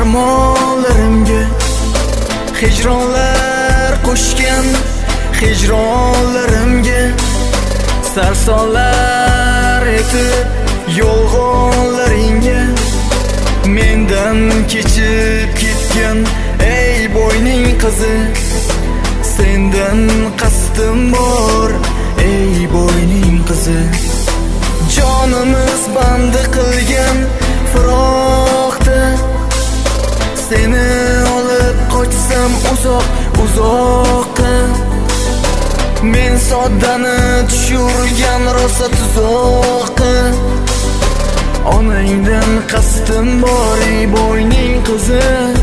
armonlarimga hijronlar qo'shgan, hijronlarimga sarsonlar etib yolg'onlaringga mendan kechib ketgan ey boyning qizi, sendan qasdim bor ey boyning qizi. Jonimiz bandi qilgan firoqda seni olib qochsam uzoq-uzoqqa, men soddani tushurgan rosa tuzoqqa. Onangdan qasdim bor ey boyning qizi,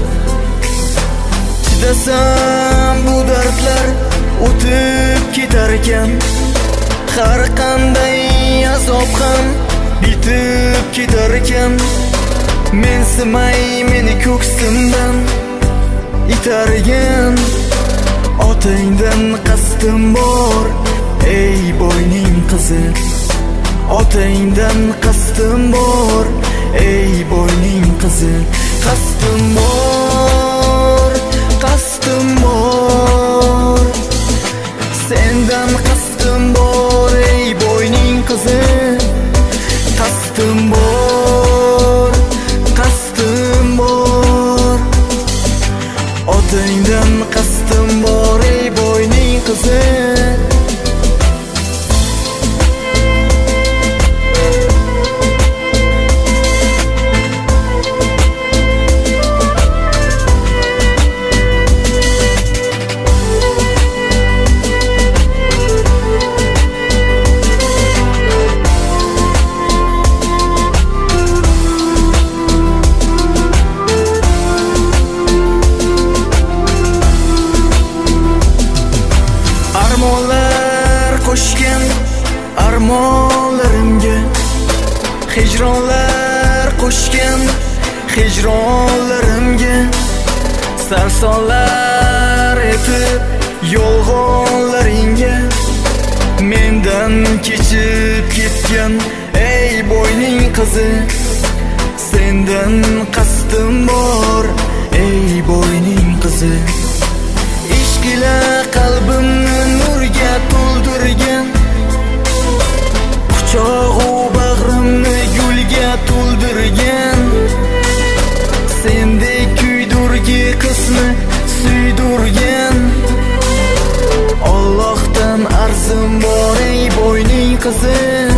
chidasam bu dardlar o'tib ketar ekan, har qanday azob ham bitib ketar ekan. Mensimay meni ko'ksimdan itargan, otangdan qasdim bor ey boyning qizi, otangdan qasdim bor ey boyning qizi. Qasdim bor, qasdim bor, sendan qasdim bor ey boyning qizi. Qasdim bor, qasdim bor, otangdan qasdim bor ey boyning qizi. Armonlar qo'shgan armonlarimga hijronlar qo'shgan, hijronlarimga sarsonlar etib yolg'onlaringga mendan kechib ketgan ey boyning qizi, sendan qasdim bor ey boyning qizi. Ishq ila qalbimni nurga to'ldirgan, quchog'u bag'rimni gulga to'ldirgan, sendek kuydurgi qizni suydurgan. Allohdan arzim bor ey boyning qizi,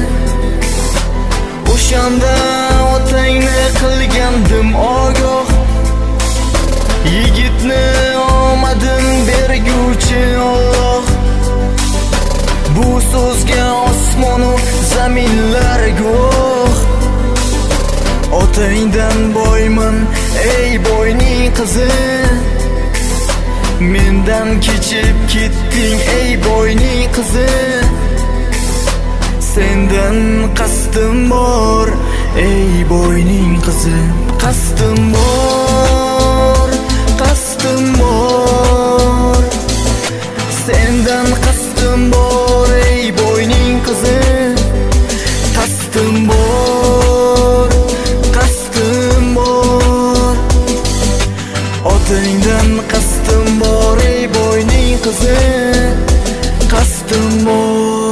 o'shanda otangni qilgandim ogoh, yigitni omadin berguvchi Alloh. Bu so'zga osmonu zaminlar guvoh, otangdan boyman ey boyning qizi, mendan kechib ketding ey boyning qizi. Sendan qasdim bor ey boyning qizi. Qasdim bor, qasdim bor, sendan qasdim bor ey boyning qizi. Qasdim bor, qasdim bor, otangdan qasdim bor ey boyning qizi. Qasdim bor.